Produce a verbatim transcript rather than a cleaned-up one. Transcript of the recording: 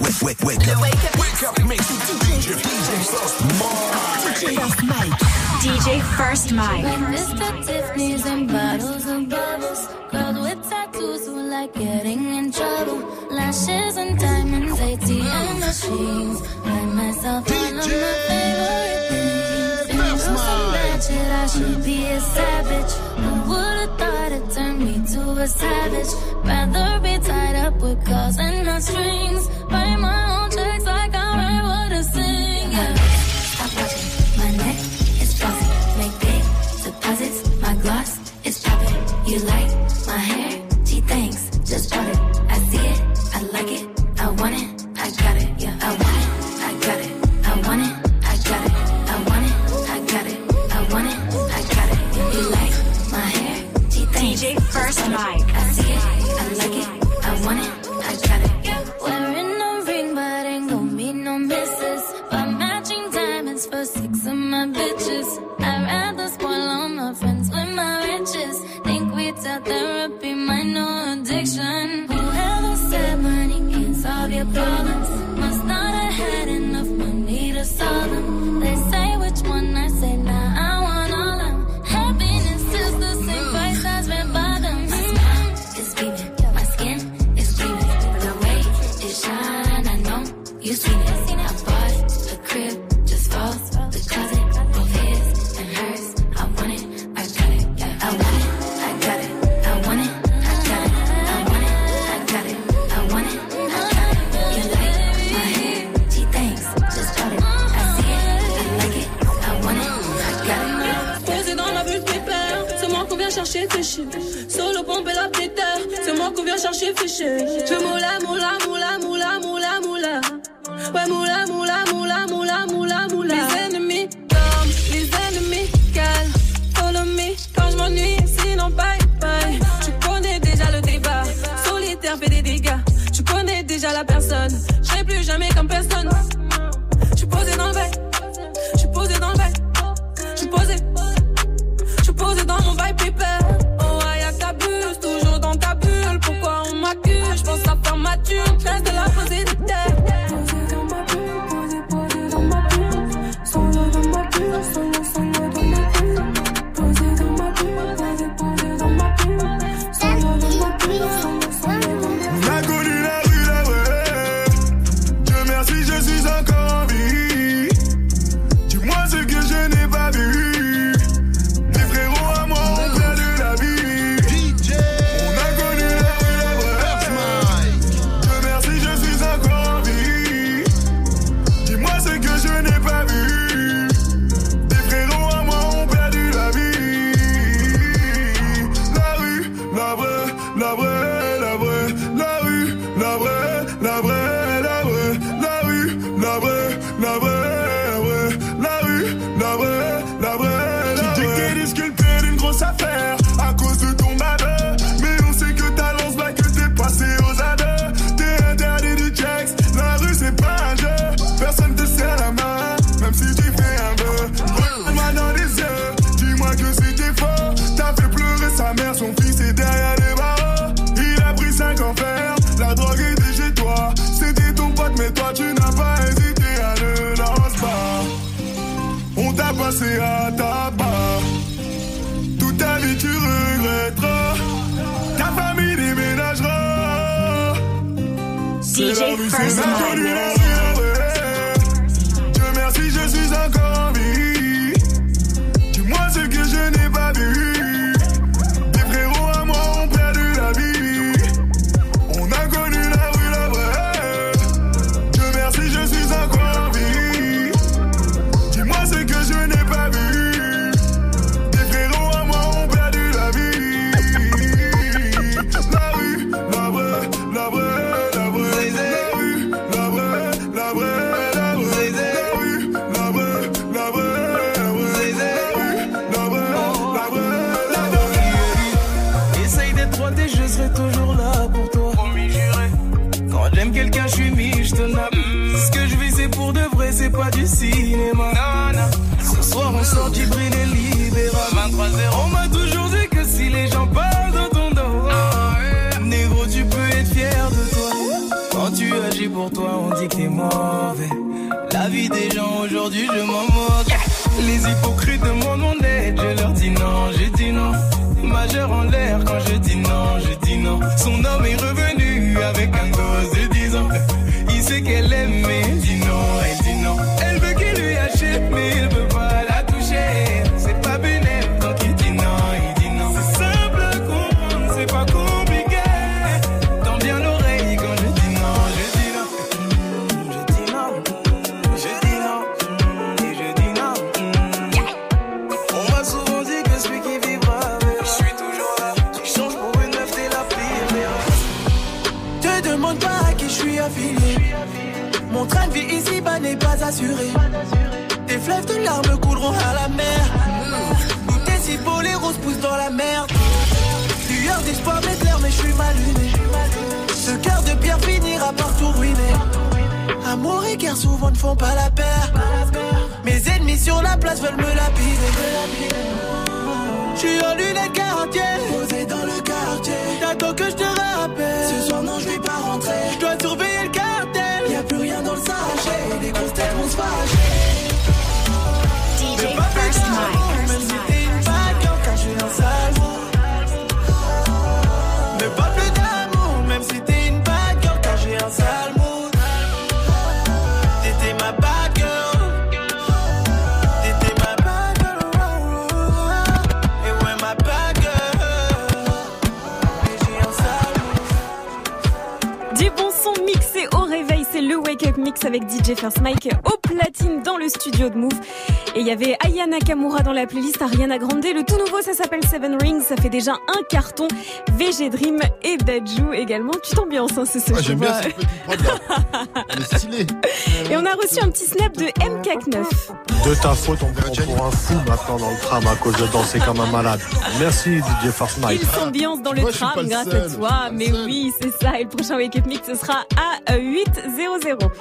wake, wake, wake up. Wake up, wake up, mix with D J, D J First Mike. D J First Mike. Mister Tiffany's and bottles of bubbles. Girls with tattoos who like getting in trouble. Lashes and diamonds, A T M machines. Buy myself all of my favorite things. If I do some bad shit, I should be a savage. Who would've thought it turned me to a savage? Rather be tied up with calls and not strings. Write my own checks like I write what I sing. Yeah. Stop watching my neck. Make big deposits, my gloss is popping. You like my hair? Gee, thanks, just bought it. I see it, I like it, I want it, I got it, yeah, I want it, I got it, I want it, I got it, I want it, I got it, I want it, I got it. You like my hair? Gee, thanks, D J First Mike. I see it, I like it, I want it, I got it. Wearing a ring, but ain't gon' meet no misses. By matching diamonds for six of my bitches. I'd rather spoil all my friends with my riches. Think we tell therapy, my no addiction. Whoever said money can solve your problems must not have had enough money to solve them. They say which one, I say nah, I want all of them. Happiness is the same price as red bottoms. My smile is beaming, my skin is gleaming. The way it shine, I know you seen it. I bought a crib, just falls, the closet. Chercher fiché, solo pomper la pétard. C'est moi qu'on vient chercher fiché. Je moula moula moula moula moula moula. Ouais moula moula moula moula moula moula. Les ennemis dorment, les ennemis calent. Follow me quand je m'ennuie, sinon bye bye. Tu connais déjà le débat, solitaire fait des dégâts. Tu connais déjà la personne, je serai plus jamais comme personne. Je suis posé dans le bail, je suis posé dans le bail, je suis posé. Posé dans mon vibe paper. Oh, y'a que t'abuses, toujours dans ta bulle. Pourquoi on m'accuse? J'pense à faire ma thune. Reste de la poser de terre. Posé dans ma bulle, posé, posé dans ma bulle. Solo dans ma bulle, solo, solo dans ma bulle. Posé dans ma bulle, posé, posé dans ma bulle. Solo dans ma bulle, solo, solo dans ma bulle. On a connu la rue, la vraie. Dieu merci, je suis encore en vie. Dis-moi ce que je n'ai pas vu. C'est à ta part. Toute ta vie tu regretteras. Ta famille déménagera. C'est la rue, c'est la rue, la rue. Dieu merci, je suis encore en vie. Dis-moi ce que je n'ai pas vu. Des frérots à moi ont perdu la vie. On a connu la rue, la vraie. Dieu merci, je suis encore en vie. Dis-moi ce que je n'ai pas vu. Des frérots à moi ont perdu la vie. La rue, la vraie, la vraie, la vraie. La rue, la vraie, la vraie, la vraie. La rue, la vraie, la vraie, la vraie. La rue, la vraie, la vraie, la vraie. Essaye d'être droit et je serai toujours là pour toi. Quand j'aime quelqu'un, je suis mis, je te nappe. Ce que je vis, c'est pour de vrai, c'est pas du cinéma. Ce soir, on sort du bril et libérable. On m'a toujours dit que si les gens parlent dans ton dos, négro, tu peux être fier de toi. Quand Quand tu agis pour toi, on dit que t'es mauvais. La vie des gens aujourd'hui, je m'en moque. Les hypocrites demandent mon aide, je leur dis non, je dis non. Majeur en l'air quand je dis non, je dis non. Son homme est revenu avec un gosse de dix ans. Il sait qu'elle aime mais elle dit non, elle dit non. Elle veut qu'il lui achète mais il veut pas la toucher. C'est pas bénéf quand il dit non, il dit non. C'est simple à comprendre, c'est pas compliqué. Tends bien l'oreille quand je dis non, je dis non. Je dis non, je dis non, et je dis non. On m'a souvent dit que celui qui vivra avec, je suis toujours là. Tu changes pour une meuf, t'es la pire. Te demande pas à qui je suis affilié. Mon train de vie ici-bas n'est pas assuré. Tes fleuves de larmes couleront à la mer. Nous t'es si beau, les roses poussent dans la merde. Lueur d'espoir m'éclaire mais je suis mal luné. Ce cœur de pierre finira par tout ruiner. Amour et guerre souvent ne font pas la paire. Mes ennemis sur la place veulent me lapider. Je suis en lunettes quartier, posé dans le quartier. T'attends que je te rappelle. Ce soir non je vais pas rentrer. Je dois surveiller le cartel. Y'a plus rien dans le sachet. Les grosses têtes vont se fâcher. D J First Mike. Même si t'es une bague, quand je suis un sale mot. Ne parle plus d'amour. Même si t'es une bad girl, quand j'ai un sale mood. T'étais ma bad girl. T'étais ma bad girl. Et ouais ma bad girl. Et j'ai un sale mood. Du bon son mixé au réveil, c'est le Wake Up Mix avec D J First Mike au platine dans le studio de Move. Et il y avait Aya Nakamura dans la playlist, Ariana Grande. Le tout nouveau, ça s'appelle Seven Rings. Ça fait déjà un carton. V G Dream et Dadju également. Tu t'ambiances, hein, c'est ce ah, j'aime bien ce petit prod là. Il est stylé. Et on a reçu un petit snap de M K neuf. De ta faute, on prend pour un fou maintenant dans le tram à cause de danser comme un malade. Merci D J First Mike. Il s'ambiance dans le Moi, tram grâce seul, à toi. Mais oui, c'est ça. Et le prochain Wake Up Mix, ce sera à huit heures.